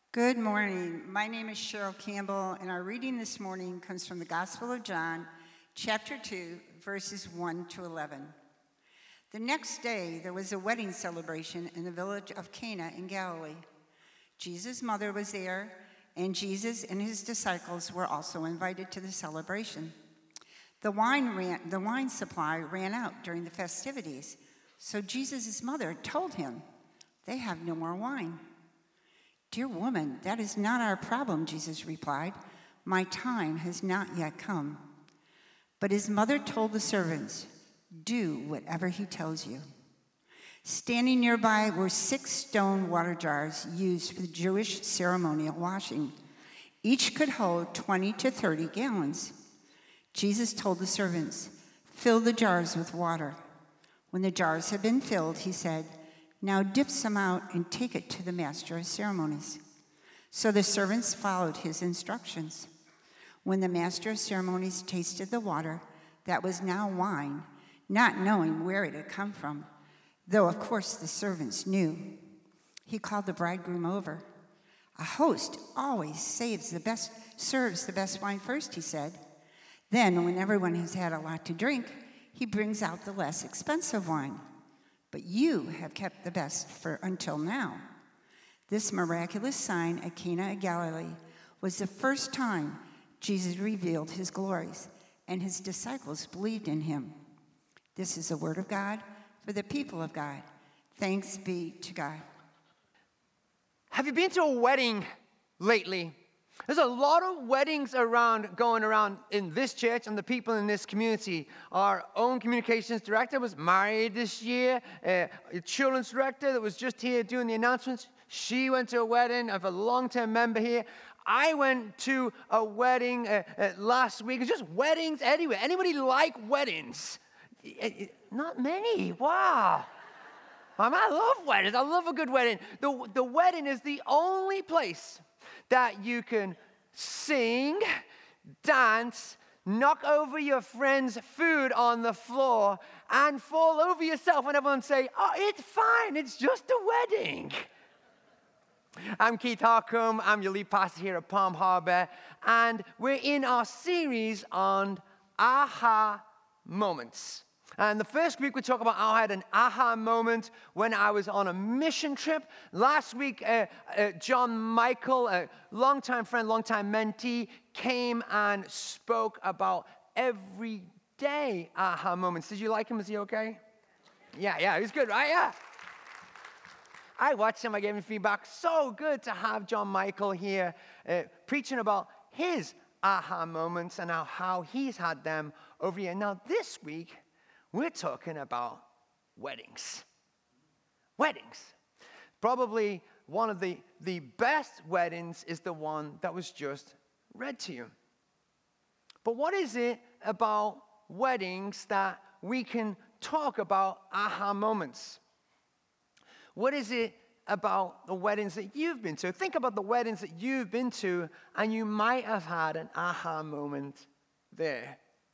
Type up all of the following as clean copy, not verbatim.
Good morning. My name is Cheryl Campbell, and our reading this morning comes from the Gospel of John, chapter 2, verses 1 to 11. The next day, there was a wedding celebration in the village of Cana in Galilee. Jesus' mother was there, and Jesus and his disciples were also invited to the celebration. The wine supply ran out during the festivities, so Jesus' mother told him, "They have no more wine." "Dear woman, that is not our problem," Jesus replied. "My time has not yet come." But his mother told the servants, "Do whatever he tells you." Standing nearby were 6 stone water jars used for the Jewish ceremonial washing. Each could hold 20 to 30 gallons. Jesus told the servants, "Fill the jars with water." When the jars had been filled, he said, "Now dip some out and take it to the master of ceremonies." So the servants followed his instructions. When the master of ceremonies tasted the water that was now wine, not knowing where it had come from, though of course the servants knew, he called the bridegroom over. "A host always serves the best wine first," he said. "Then, when everyone has had a lot to drink, he brings out the less expensive wine. But you have kept the best for until now." This miraculous sign at Cana of Galilee was the first time Jesus revealed his glories, and his disciples believed in him. This is the word of God for the people of God. Thanks be to God. Have you been to a wedding lately? There's a lot of weddings going around in this church and the people in this community. Our own communications director was married this year. A children's director that was just here doing the announcements, she went to a wedding of a long-term member here. I went to a wedding last week. It's just weddings anywhere. Anybody like weddings? Not many. Wow. I love weddings. I love a good wedding. The wedding is the only place that you can sing, dance, knock over your friend's food on the floor, and fall over yourself and everyone say, "Oh, it's fine, it's just a wedding." I'm Keith Harcum. I'm your lead pastor here at Palm Harbor, and we're in our series on aha moments. And the first week we talk about how I had an aha moment when I was on a mission trip. Last week, John Michael, a longtime friend, longtime mentee, came and spoke about everyday aha moments. Did you like him? Is he okay? Yeah, he was good, right? Yeah. I watched him. I gave him feedback. So good to have John Michael here preaching about his aha moments and how he's had them over here. Now, this week, we're talking about weddings. Weddings. Probably one of the best weddings is the one that was just read to you. But what is it about weddings that we can talk about aha moments? What is it about the weddings that you've been to? Think about the weddings that you've been to, and you might have had an aha moment there.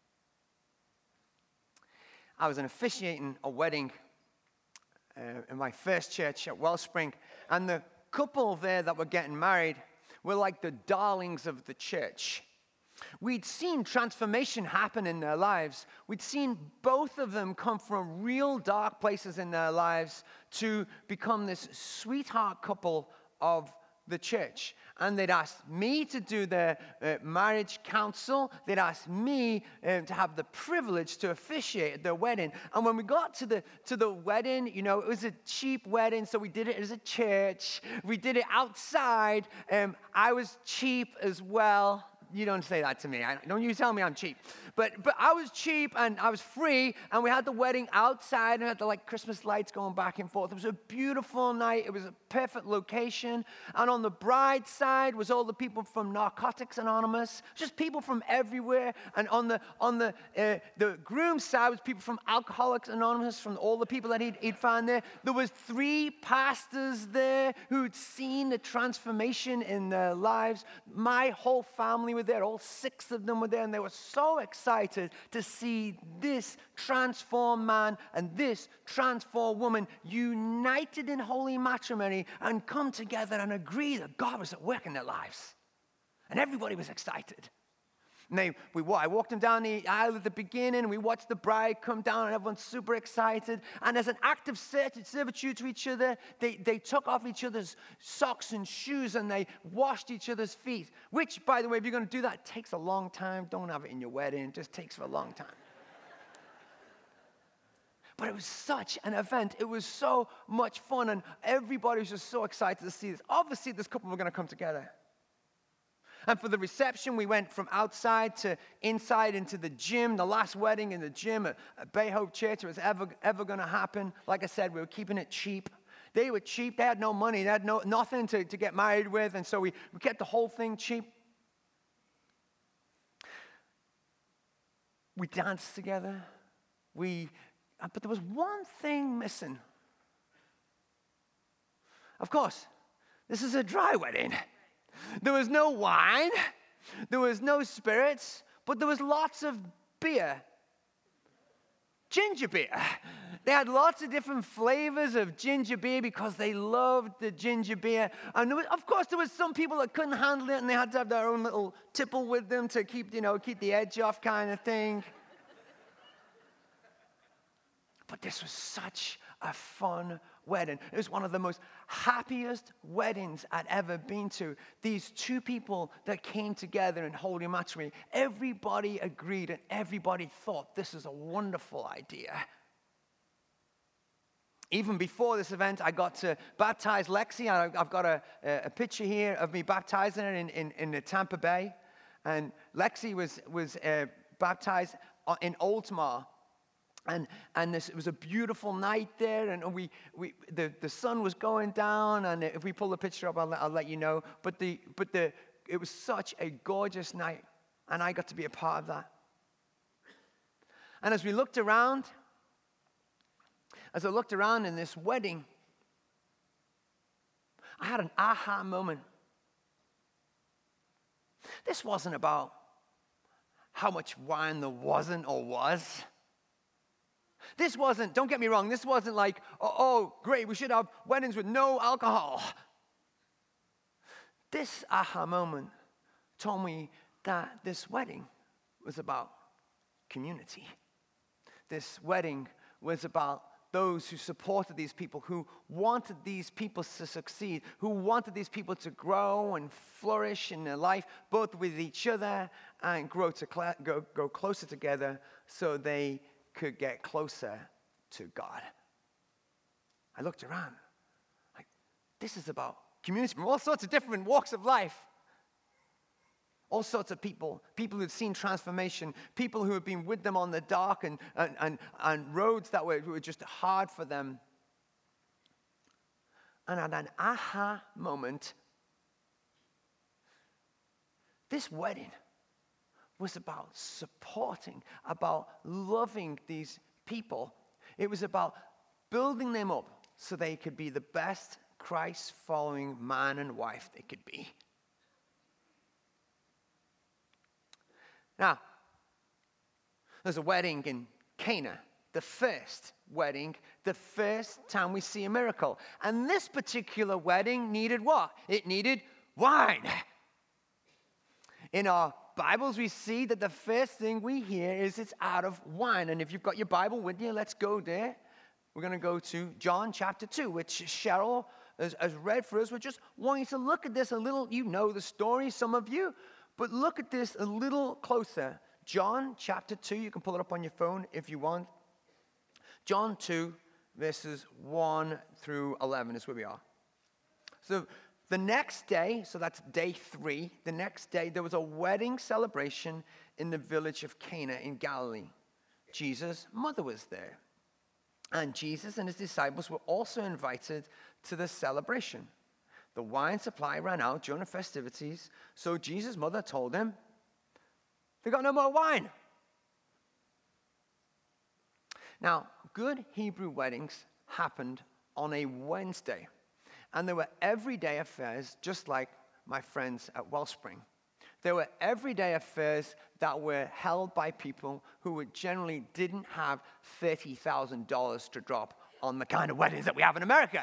I was officiating a wedding in my first church at Wellspring, and the couple there that were getting married were like the darlings of the church. We'd seen transformation happen in their lives. We'd seen both of them come from real dark places in their lives to become this sweetheart couple of the church. And they'd asked me to do their marriage counsel. They'd asked me to have the privilege to officiate at their wedding. And when we got to the wedding, you know, it was a cheap wedding, so we did it as a church. We did it outside. I was cheap as well. You don't say that to me. Don't you tell me I'm cheap. But I was cheap and I was free, and we had the wedding outside and we had the Christmas lights going back and forth. It was a beautiful night. It was a perfect location. And on the bride's side was all the people from Narcotics Anonymous, just people from everywhere. And on the groom's side was people from Alcoholics Anonymous, from all the people that he'd found there. There was 3 pastors there who'd seen the transformation in their lives. My whole family were there. All 6 of them were there, and they were so excited excited to see this transformed man and this transformed woman united in holy matrimony and come together and agree that God was at work in their lives. And everybody was excited. And I walked them down the aisle at the beginning. We watched the bride come down, and everyone's super excited. And as an act of servitude to each other, they took off each other's socks and shoes, and they washed each other's feet. Which, by the way, if you're going to do that, takes a long time. Don't have it in your wedding. It just takes for a long time. But it was such an event. It was so much fun, and everybody was just so excited to see this. Obviously, this couple were going to come together. And for the reception, we went from outside to inside into the gym, the last wedding in the gym at Bay Hope Church. It was ever going to happen. Like I said, we were keeping it cheap. They were cheap. They had no money. They had nothing to get married with. And so we kept the whole thing cheap. We danced together. But there was one thing missing. Of course, this is a dry wedding. There was no wine, there was no spirits, but there was lots of beer. Ginger beer. They had lots of different flavors of ginger beer because they loved the ginger beer. And of course, there was some people that couldn't handle it, and they had to have their own little tipple with them to keep the edge off kind of thing. But this was such a fun wedding. It was one of the most happiest weddings I'd ever been to. These two people that came together in holy matrimony, everybody agreed and everybody thought this is a wonderful idea. Even before this event, I got to baptize Lexi. I've got a picture here of me baptizing her in Tampa Bay. And Lexi was baptized in Altamar. And it was a beautiful night there, and the sun was going down. And if we pull the picture up, I'll let you know. But it was such a gorgeous night, and I got to be a part of that. And as I looked around in this wedding, I had an aha moment. This wasn't about how much wine there wasn't or was. This wasn't, don't get me wrong, this wasn't like, oh, great, we should have weddings with no alcohol. This aha moment told me that this wedding was about community. This wedding was about those who supported these people, who wanted these people to succeed, who wanted these people to grow and flourish in their life, both with each other and grow closer together so they could get closer to God. I looked around, like, this is about community from all sorts of different walks of life. All sorts of people who had seen transformation, people who had been with them on the dark and roads that were just hard for them. And at an aha moment, this wedding was about supporting, about loving these people. It was about building them up so they could be the best Christ-following man and wife they could be. Now, there's a wedding in Cana, the first wedding, the first time we see a miracle. And this particular wedding needed what? It needed wine. In our Bibles, we see that the first thing we hear is it's out of wine. And if you've got your Bible with you, let's go there. We're going to go to John chapter 2, which Cheryl has read for us. We just want you to look at this a little. You know the story, some of you, but look at this a little closer. John chapter 2, you can pull it up on your phone if you want. John 2, verses 1 through 11 is where we are. So the next day, so that's day 3, the next day there was a wedding celebration in the village of Cana in Galilee. Jesus' mother was there. And Jesus and his disciples were also invited to the celebration. The wine supply ran out during the festivities, so Jesus' mother told him, "They got no more wine." Now, good Hebrew weddings happened on a Wednesday. And they were everyday affairs, just like my friends at Wellspring. They were everyday affairs that were held by people who generally didn't have $30,000 to drop on the kind of weddings that we have in America.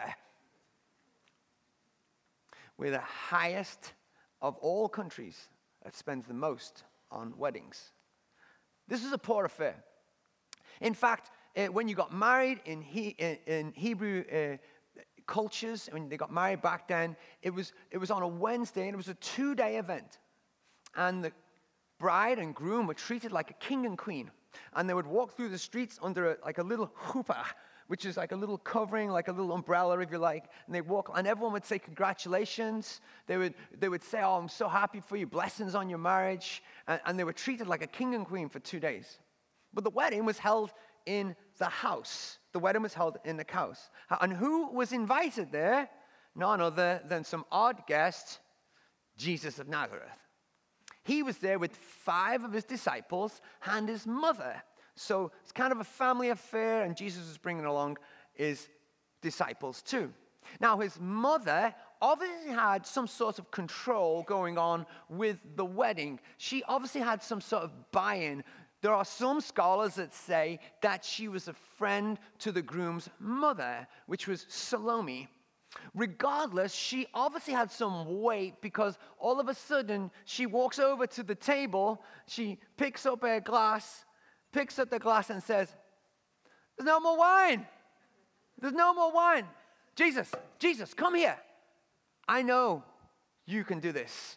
We're the highest of all countries that spends the most on weddings. This is a poor affair. In fact, when you got married in Hebrew cultures, when they got married back then, it was on a Wednesday, and it was a 2-day event. And the bride and groom were treated like a king and queen. And they would walk through the streets under a little chuppah, which is like a little covering, like a little umbrella, if you like. And they'd walk, and everyone would say congratulations. They would say, oh, I'm so happy for you, blessings on your marriage. And they were treated like a king and queen for 2 days. But the wedding was held in the house. The wedding was held in the house. And who was invited there? None other than some odd guest, Jesus of Nazareth. He was there with 5 of his disciples and his mother. So it's kind of a family affair, and Jesus is bringing along his disciples too. Now, his mother obviously had some sort of control going on with the wedding. She obviously had some sort of buy-in. There are some scholars that say that she was a friend to the groom's mother, which was Salome. Regardless, she obviously had some weight, because all of a sudden she walks over to the table, she picks up the glass and says, there's no more wine. There's no more wine. Jesus, come here. I know you can do this.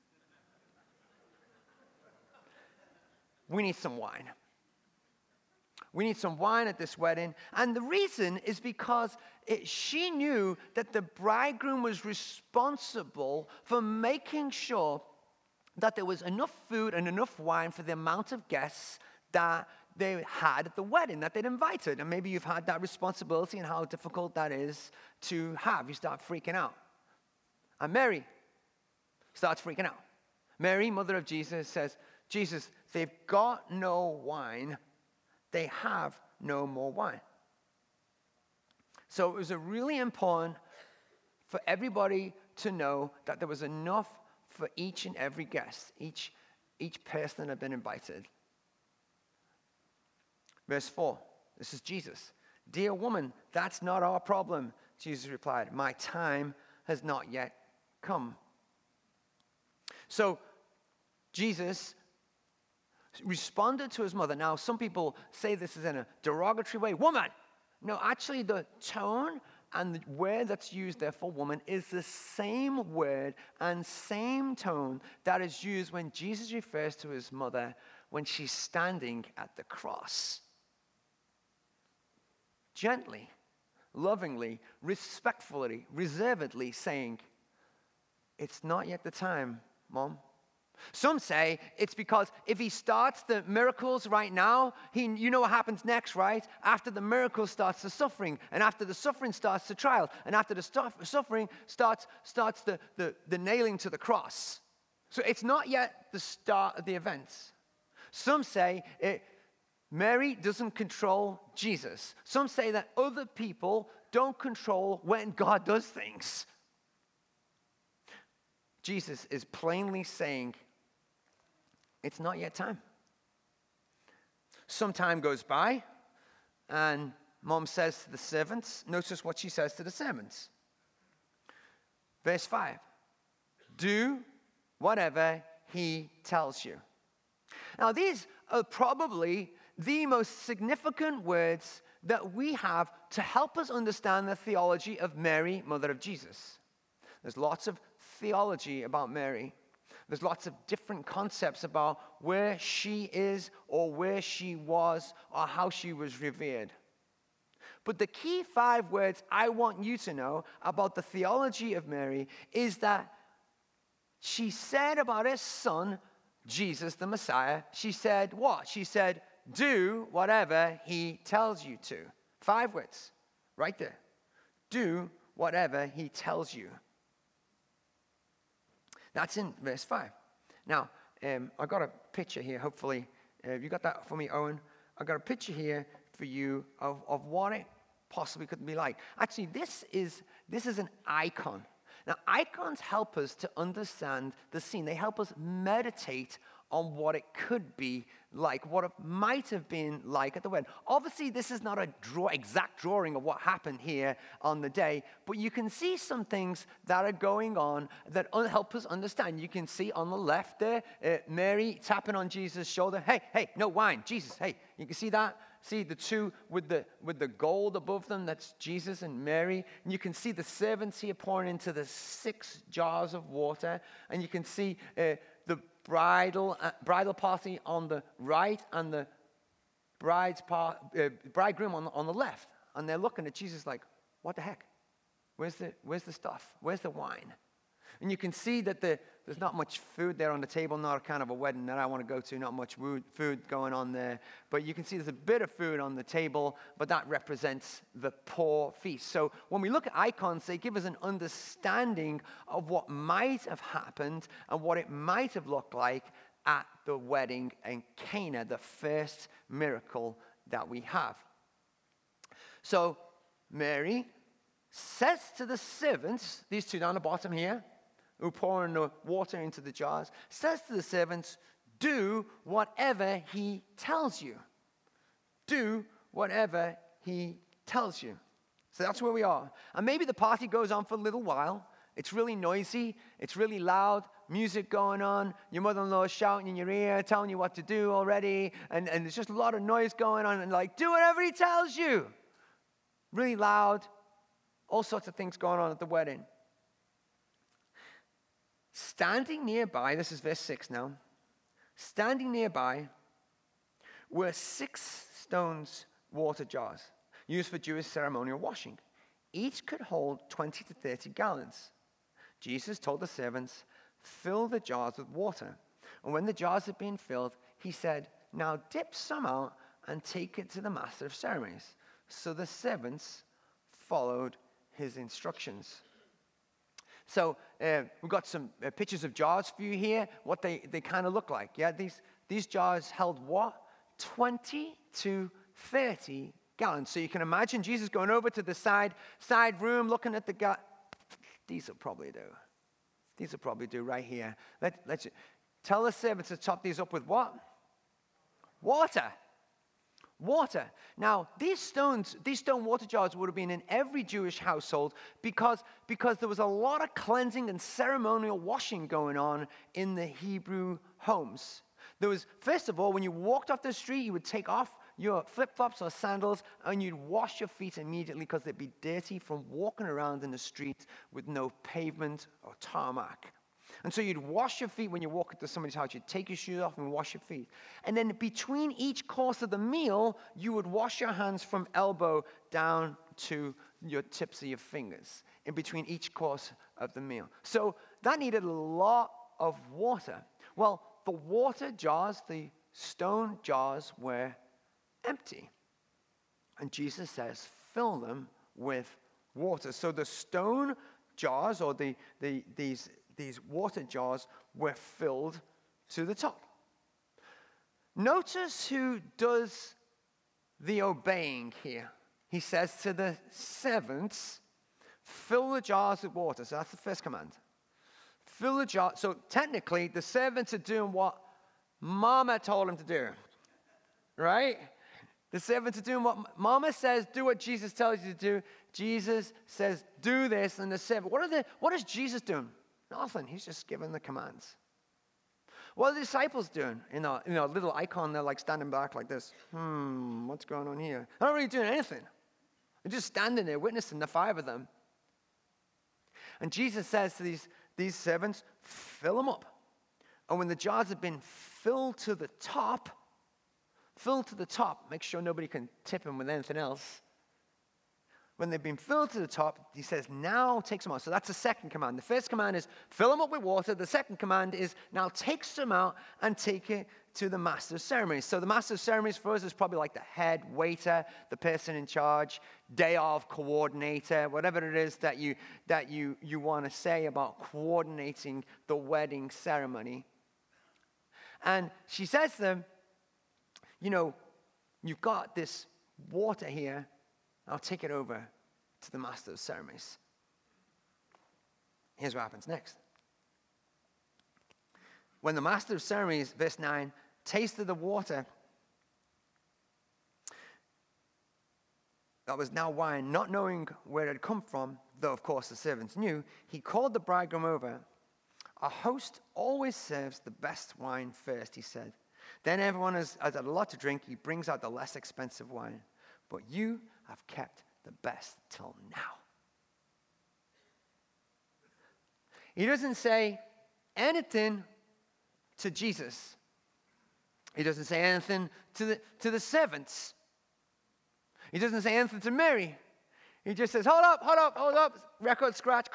We need some wine. We need some wine at this wedding. And the reason is because she knew that the bridegroom was responsible for making sure that there was enough food and enough wine for the amount of guests that they had at the wedding, that they'd invited. And maybe you've had that responsibility and how difficult that is to have. You start freaking out. And Mary starts freaking out. Mary, mother of Jesus, says, Jesus, they've got no wine. They have no more wine. So it was really important for everybody to know that there was enough for each and every guest, each person that had been invited. Verse 4, this is Jesus. Dear woman, that's not our problem. Jesus replied, my time has not yet come. So Jesus responded to his mother. Now, some people say this is in a derogatory way. Woman! No, actually, the tone and the word that's used there for woman is the same word and same tone that is used when Jesus refers to his mother when she's standing at the cross. Gently, lovingly, respectfully, reservedly saying, it's not yet the time, Mom. Some say it's because if he starts the miracles right now, you know what happens next, right? After the miracle starts the suffering, and after the suffering starts the trial, and after the suffering starts the nailing to the cross. So it's not yet the start of the events. Some say Mary doesn't control Jesus. Some say that other people don't control when God does things. Jesus is plainly saying, it's not yet time. Some time goes by, and Mom says to the servants, notice what she says to the servants. Verse 5, do whatever he tells you. Now, these are probably the most significant words that we have to help us understand the theology of Mary, mother of Jesus. There's lots of theology about Mary. There's lots of different concepts about where she is or where she was or how she was revered. But the key 5 words I want you to know about the theology of Mary is that she said about her son, Jesus the Messiah, she said what? She said, do whatever he tells you to. 5 words, right there. Do whatever he tells you. That's in verse 5. Now, I got a picture here, hopefully. You got that for me, Owen? I got a picture here for you of what it possibly could be like. Actually, this is an icon. Now, icons help us to understand the scene. They help us meditate on what it could be like, what it might have been like at the wedding. Obviously, this is not a exact drawing of what happened here on the day, but you can see some things that are going on that help us understand. You can see on the left there, Mary tapping on Jesus' shoulder. Hey, no wine. Jesus, hey, you can see that? See the two with the gold above them, that's Jesus and Mary. And you can see the servants here pouring into the 6 jars of water. And you can see the bridal party on the right and the bridegroom on the left. And they're looking at Jesus like, what the heck? Where's the stuff? Where's the wine? And you can see that there's not much food there on the table, not a kind of a wedding that I want to go to, not much food going on there. But you can see there's a bit of food on the table, but that represents the poor feast. So when we look at icons, they give us an understanding of what might have happened and what it might have looked like at the wedding in Cana, the first miracle that we have. So Mary says to the servants, these two down the bottom here, who pouring the water into the jars, says to the servants, do whatever he tells you. Do whatever he tells you. So that's where we are. And maybe the party goes on for a little while. It's really noisy. It's really loud. Music going on. Your mother-in-law is shouting in your ear, telling you what to do already. And there's just a lot of noise going on. And like, do whatever he tells you. Really loud. All sorts of things going on at the wedding. Standing nearby, this is verse 6 now. Standing nearby were 6 stone water jars used for Jewish ceremonial washing. Each could hold 20 to 30 gallons. Jesus told the servants, fill the jars with water. And when the jars had been filled, he said, now dip some out and take it to the master of ceremonies. So the servants followed his instructions. So we've got some pictures of jars for you here, what they kind of look like. Yeah, these jars held what? 20 to 30 gallons. So you can imagine Jesus going over to the side room, looking at the These will probably do. These will probably do right here. Let's tell the servants to top these up with what? Water. Water. Now, these stone water jars would have been in every Jewish household because there was a lot of cleansing and ceremonial washing going on in the Hebrew homes. There was, first of all, when you walked off the street, you would take off your flip-flops or sandals and you'd wash your feet immediately because they'd be dirty from walking around in the street with no pavement or tarmac. And so you'd wash your feet when you walk into somebody's house. You'd take your shoes off and wash your feet. And then between each course of the meal, you would wash your hands from elbow down to your tips of your fingers in between each course of the meal. So that needed a lot of water. Well, the water jars, the stone jars, were empty. And Jesus says, fill them with water. So the stone jars, or these water jars, were filled to the top. Notice who does the obeying here. He says to the servants, fill the jars with water. So that's the first command. Fill the jar. So technically, the servants are doing what Mama told them to do. Right? The servants are doing what Mama says, do what Jesus tells you to do. Jesus says, do this. And the servant, what is Jesus doing? Nothing. He's just giving the commands. What are the disciples doing? In a little icon, they're like standing back like this. What's going on here? They're not really doing anything. They're just standing there witnessing, the 5 of them. And Jesus says to these servants, fill them up. And when the jars have been filled to the top, make sure nobody can tip them with anything else. When they've been filled to the top, he says, now take some out. So that's the second command. The first command is fill them up with water. The second command is now take some out and take it to the master of ceremonies. So the master of ceremonies for us is probably like the head waiter, the person in charge, day of coordinator, whatever it is that you want to say about coordinating the wedding ceremony. And she says to them, you've got this water here. I'll take it over to the master of ceremonies. Here's what happens next. When the master of ceremonies, verse 9, tasted the water that was now wine, not knowing where it had come from, though of course the servants knew, he called the bridegroom over. A host always serves the best wine first, he said. Then everyone has had a lot to drink. He brings out the less expensive wine. But you have kept the best till now. He doesn't say anything to Jesus. He doesn't say anything to the servants. He doesn't say anything to Mary. He just says, hold up, record scratch.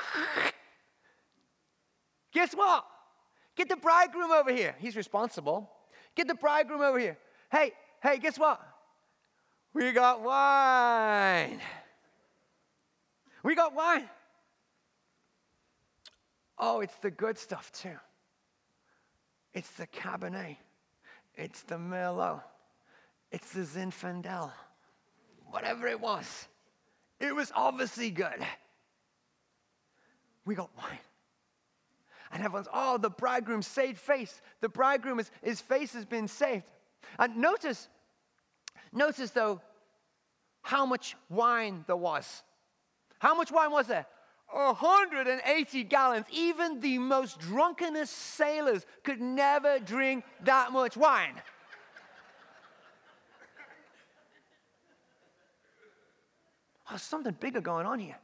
Guess what? Get the bridegroom over here. He's responsible. Get the bridegroom over here. Hey, guess what? We got wine. We got wine. Oh, it's the good stuff too. It's the Cabernet. It's the Merlot. It's the Zinfandel. Whatever it was. It was obviously good. We got wine. And everyone's, oh, the bridegroom saved face. The bridegroom, his face has been saved. And notice though, how much wine there was. How much wine was there? 180 gallons. Even the most drunkenest sailors could never drink that much wine. Oh, there's something bigger going on here.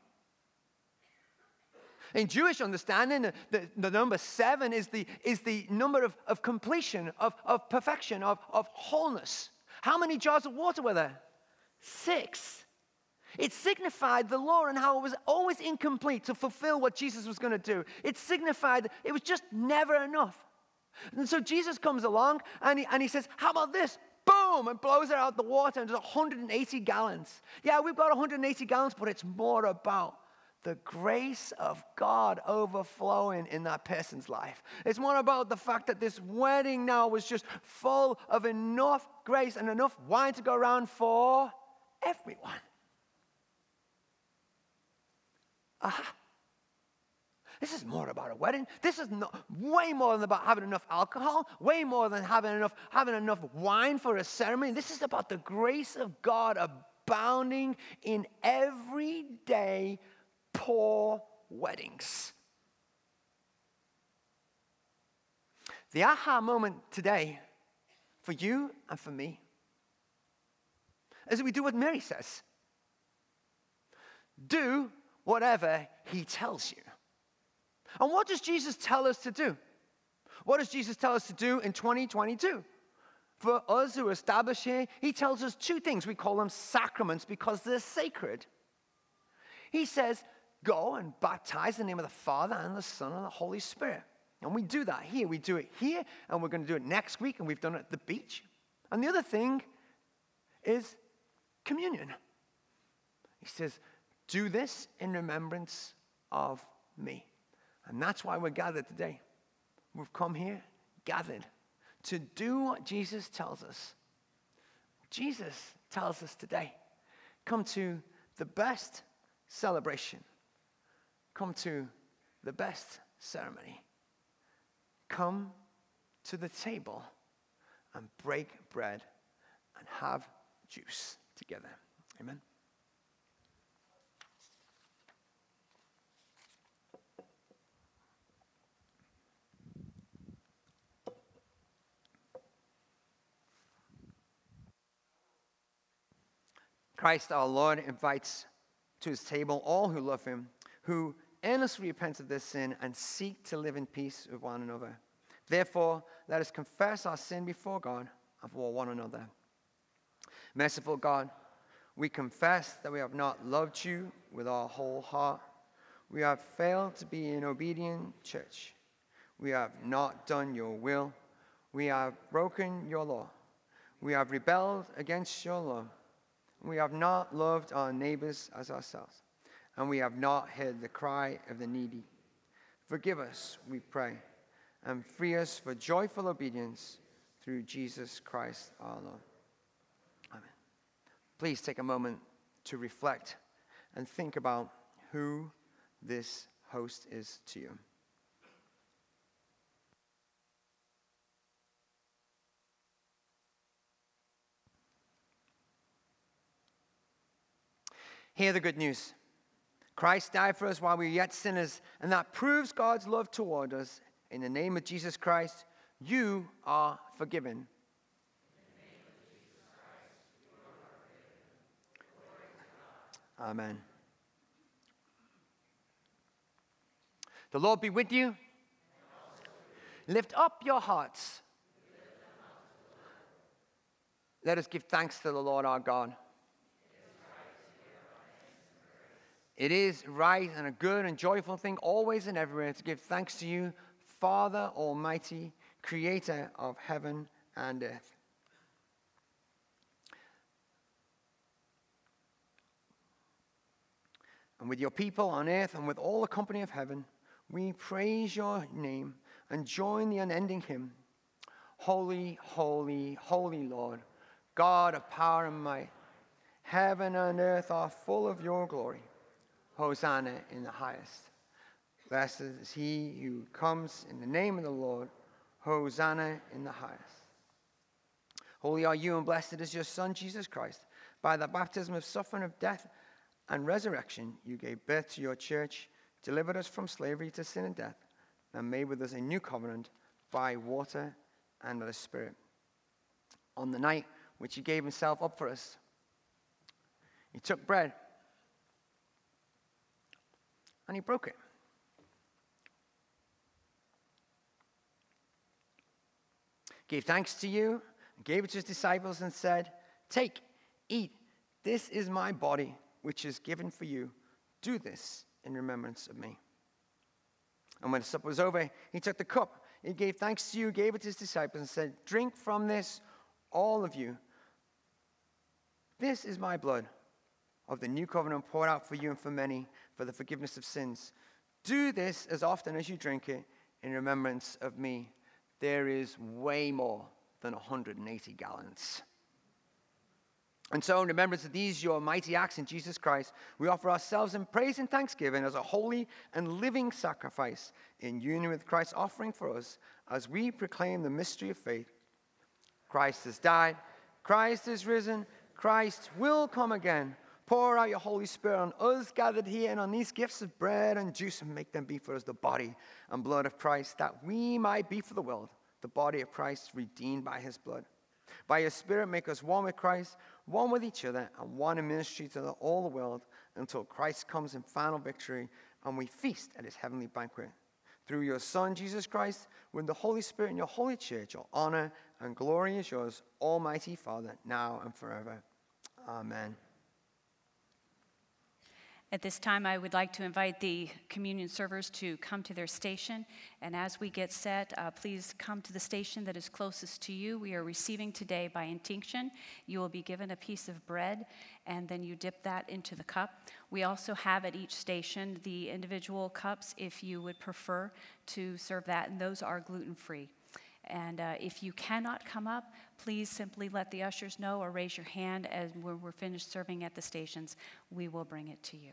In Jewish understanding, the number 7 is the number of completion, of perfection, of wholeness. How many jars of water were there? 6. It signified the law and how it was always incomplete to fulfill what Jesus was going to do. It signified that it was just never enough. And so Jesus comes along and he says, how about this? Boom, and blows it out the water, and there's 180 gallons. Yeah, we've got 180 gallons, but it's more about the grace of God overflowing in that person's life. It's more about the fact that this wedding now was just full of enough grace and enough wine to go around for everyone. Aha. This is more about a wedding. This is way more than about having enough alcohol, way more than having enough wine for a ceremony. This is about the grace of God abounding in everyday poor weddings. The aha moment today for you and for me is that we do what Mary says. Do whatever he tells you. And what does Jesus tell us to do? What does Jesus tell us to do in 2022? For us who are established here, he tells us 2 things. We call them sacraments because they're sacred. He says, go and baptize in the name of the Father and the Son and the Holy Spirit. And we do that here. We do it here, and we're going to do it next week, and we've done it at the beach. And the other thing is communion. He says, do this in remembrance of me. And that's why we're gathered today. We've come here, gathered, to do what Jesus tells us. Jesus tells us today, come to the best celebration. Come to the best ceremony. Come to the table and break bread and have juice together. Amen. Christ our Lord invites to his table all who love him, who earnestly repent of their sin and seek to live in peace with one another. Therefore, let us confess our sin before God and for one another. Merciful God, we confess that we have not loved you with our whole heart. We have failed to be an obedient church. We have not done your will. We have broken your law. We have rebelled against your law. We have not loved our neighbors as ourselves, and we have not heard the cry of the needy. Forgive us, we pray, and free us for joyful obedience through Jesus Christ our Lord. Amen. Please take a moment to reflect and think about who this host is to you. Hear the good news. Christ died for us while we were yet sinners, and that proves God's love toward us. In the name of Jesus Christ, you are forgiven. Amen. The Lord be with you. Lift up your hearts. Let us give thanks to the Lord our God. It is right and a good and joyful thing always and everywhere to give thanks to you, Father Almighty, creator of heaven and earth. And with your people on earth and with all the company of heaven, we praise your name and join the unending hymn. Holy, holy, holy Lord, God of power and might, heaven and earth are full of your glory. Hosanna in the highest. Blessed is he who comes in the name of the Lord. Hosanna in the highest. Holy are you and blessed is your Son, Jesus Christ. By the baptism of suffering, of death, and resurrection, you gave birth to your church, delivered us from slavery to sin and death, and made with us a new covenant by water and by the Spirit. On the night which he gave himself up for us, he took bread, and he broke it. Gave thanks to you, and gave it to his disciples, and said, "Take, eat. This is my body, which is given for you. Do this in remembrance of me." And when the supper was over, he took the cup. He gave thanks to you, gave it to his disciples, and said, "Drink from this, all of you. This is my blood of the new covenant poured out for you and for many for the forgiveness of sins. Do this as often as you drink it in remembrance of me." There is way more than 180 gallons. And so in remembrance of these, your mighty acts in Jesus Christ, we offer ourselves in praise and thanksgiving as a holy and living sacrifice in union with Christ's offering for us as we proclaim the mystery of faith. Christ has died. Christ is risen. Christ will come again. Pour out your Holy Spirit on us gathered here and on these gifts of bread and juice, and make them be for us the body and blood of Christ, that we might be for the world the body of Christ, redeemed by his blood. By your Spirit, make us one with Christ, one with each other, and one in ministry to all the world, until Christ comes in final victory and we feast at his heavenly banquet. Through your Son, Jesus Christ, with the Holy Spirit in your holy church, all honor and glory is yours, Almighty Father, now and forever. Amen. At this time, I would like to invite the communion servers to come to their station. And as we get set, please come to the station that is closest to you. We are receiving today by intinction. You will be given a piece of bread, and then you dip that into the cup. We also have at each station the individual cups if you would prefer to serve that, and those are gluten-free. And if you cannot come up, please simply let the ushers know or raise your hand, and when we're finished serving at the stations, we will bring it to you.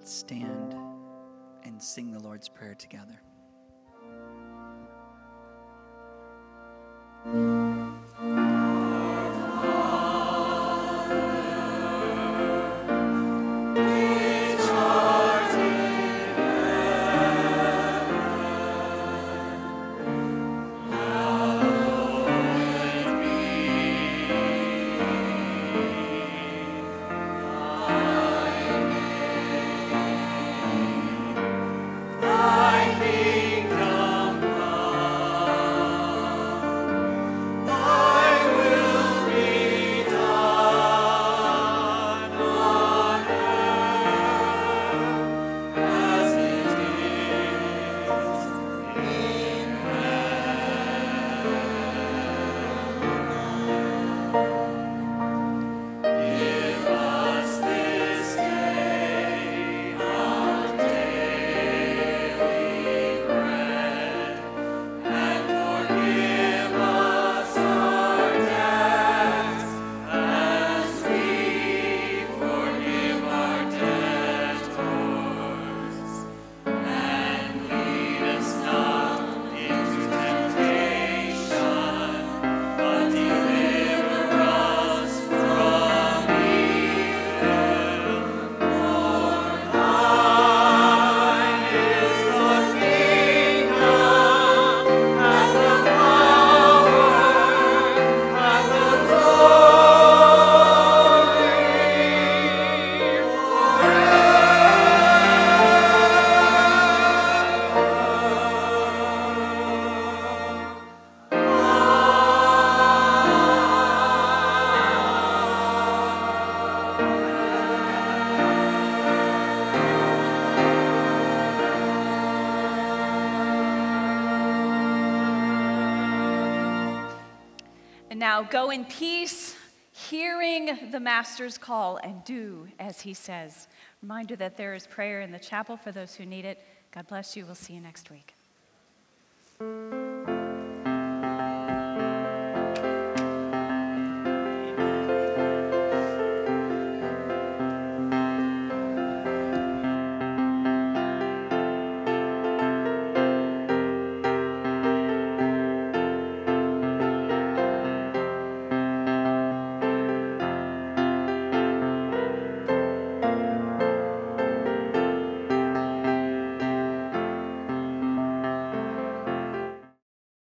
Let's stand and sing the Lord's Prayer together. And now go in peace, hearing the Master's call, and do as he says. Reminder that there is prayer in the chapel for those who need it. God bless you. We'll see you next week.